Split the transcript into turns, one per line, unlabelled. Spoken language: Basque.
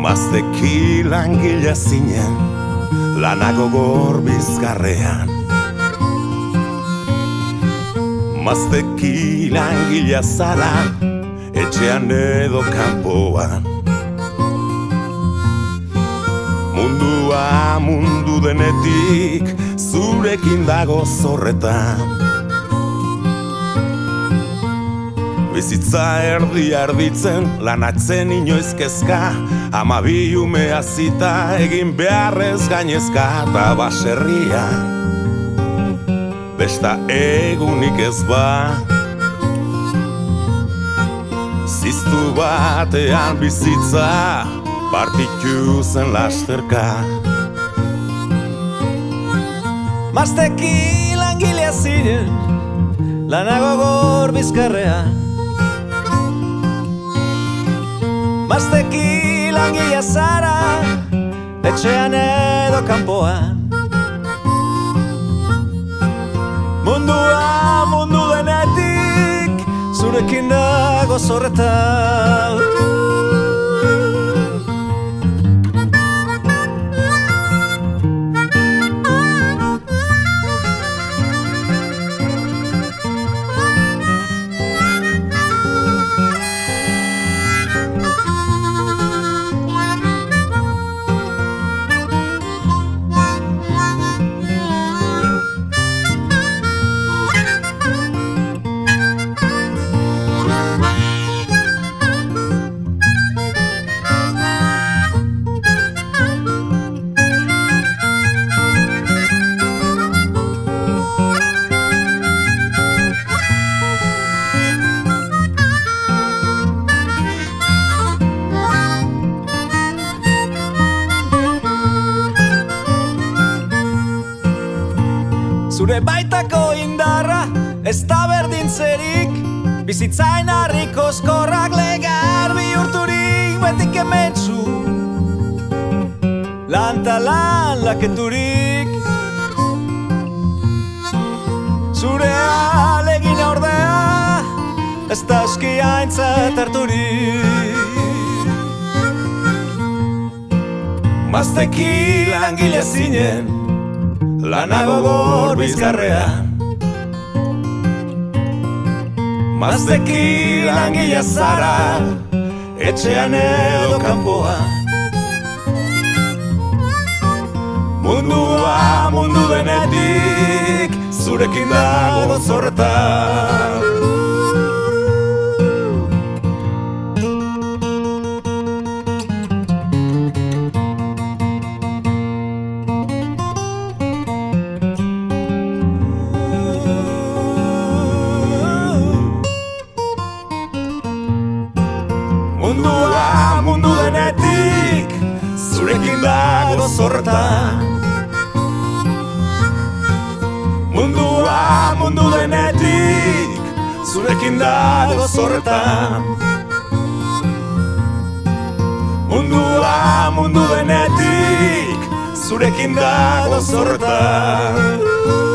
Mazteki langilea zinen, lanago gor bizkarrean. Mazteki langilea zara, etxean edo kanpoan. Mundua mundu denetik, zurekin dago zorretan. Bizitza erditzen, lanatzen inoiz kezka, 12 ume hazita, egin beharrez gainezka, eta baserrian besta egunik ez ba. Ziztu batean bizitza, partitu zen lasterka.
Mazteki langilea zinen, lanago gor bizkarrean. Mazteki langilea zara, etxean edo kanpoan. Mundua mundu denetik, zurekin dago zorretan. Zure baitako indarra, ez da berdintzerik, bizitzain harrikoz korrak legar bihurturik, betik emetzu, lan talan lakenturik. Zure alegin ordea, ez da eskiaintzat harturik.
Mazteki langilea zinen, lanago gor bizkarrean. Mazteki langilea zara, etxean edo kanpoan. Mundua mundu denetik, zurekin dago zorretan. Mundua mundu denetik, zurekin dago zorretan. Mundua mundu denetik, zurekin dago zorretan. Mundua mundu denetik, zurekin dago zorretan.